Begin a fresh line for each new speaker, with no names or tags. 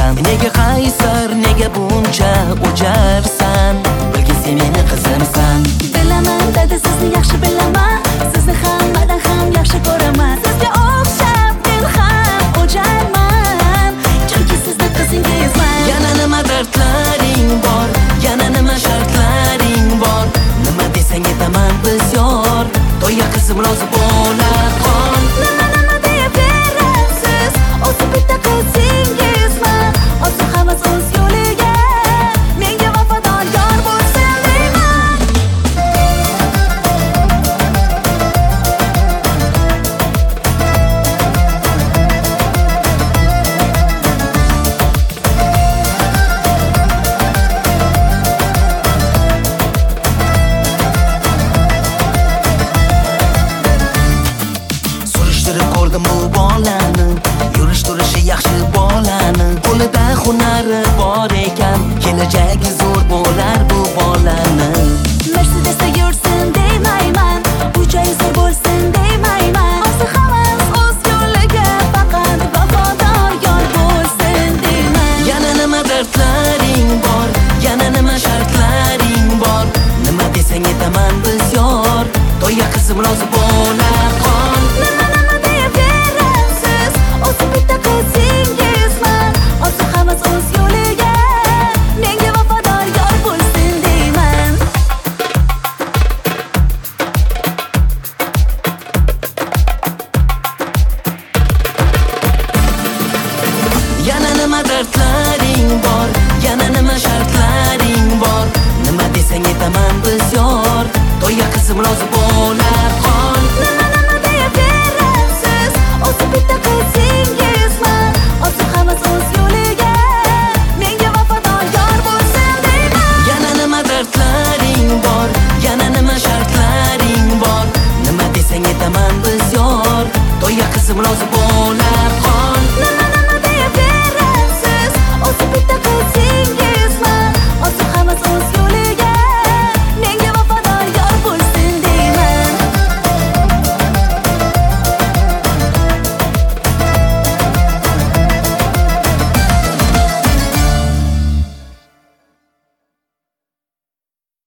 qilasan? Nega qaysar, nega buncha o'jarsan? Bilgin sen meni qizimsan.
Bilaman dada, sizni yaxshi bilaman. Sizni hammadan ham yaxshi ko'raman. Sizga o'xshab men ham o'jarman, chunki sizni qizingizman.
Yana nima dardlaring bor, yana nima shartlaring bor? Nima desang aytaman bisyor. To'yga qizim rozi bo'la qol.
Nima deyaverasiz, o'zi bitta qizingizman. Olsin hammasi o'z yo'liga, menga vafodor yor bo'lsin deyman.
Surishtirib ko'rdim bu bolani, yurish turishi yaxshi bolani. Qo'lida hunari bor ekan, kelajagi zo'r bo'lar bu bolani.
Mercedesda yursin deymayman, uy-joyi zo'r bo'lsin deymayman. Olsin hammasi o'z yo'liga, faqat vafodor yor bo'lsin deyman.
Yana nima dardlaring bor, yana nima shartlaring bor? Nima desang aytaman bisyor. To'yga qizim rozi bo'la qol.
Nima deyaverasiz, o'zi bitta qizingizman. Olsin hammasi o'z yo'liga, menga vafodor yor bo'lsin deyman.
Yana nima dardlaring bor, yana nima shartlaring bor? Nima desang aytaman bisyor. To'yga qizim rozi bo'la qol.
Nima deyaverasiz, o'zi bitta qizingizman. Olsin hammasi o'z yo'liga, menga vafodor yor bo'lsin deyman.
Yana nima dardlaring bor, yana nima shartlaring bor? Nima desang aytaman bisyor. To'yga qizim rozi bo'la